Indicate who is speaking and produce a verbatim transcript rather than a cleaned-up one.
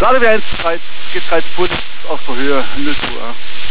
Speaker 1: Lade wie eins G drei Spur aus der Höhe, null Uhr.